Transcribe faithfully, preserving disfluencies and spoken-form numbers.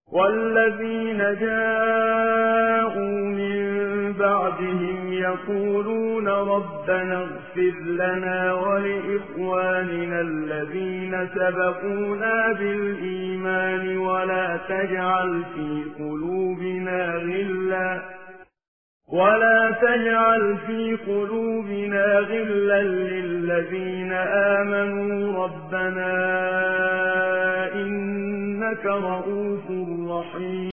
والذين جاءوا من بعدهم يقولون ربنا اغفر لنا ولإخواننا الذين سبقونا بالإيمان ولا تجعل في قلوبنا غلا ولا تجعل في قلوبنا غلا للذين آمنوا ربنا إنك رؤوف رحيم.